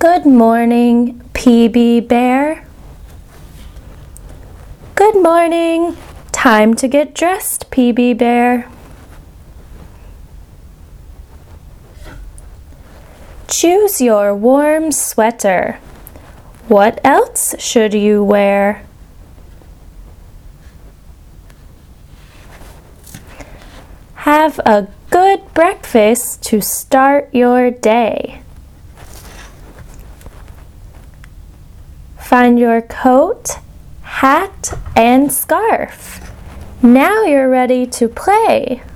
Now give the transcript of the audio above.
Good morning, PB Bear. Good morning. Time to get dressed, PB Bear. Choose your warm sweater. What else should you wear? Have a good breakfast to start your day. Find your coat, hat, and scarf. Now you're ready to play.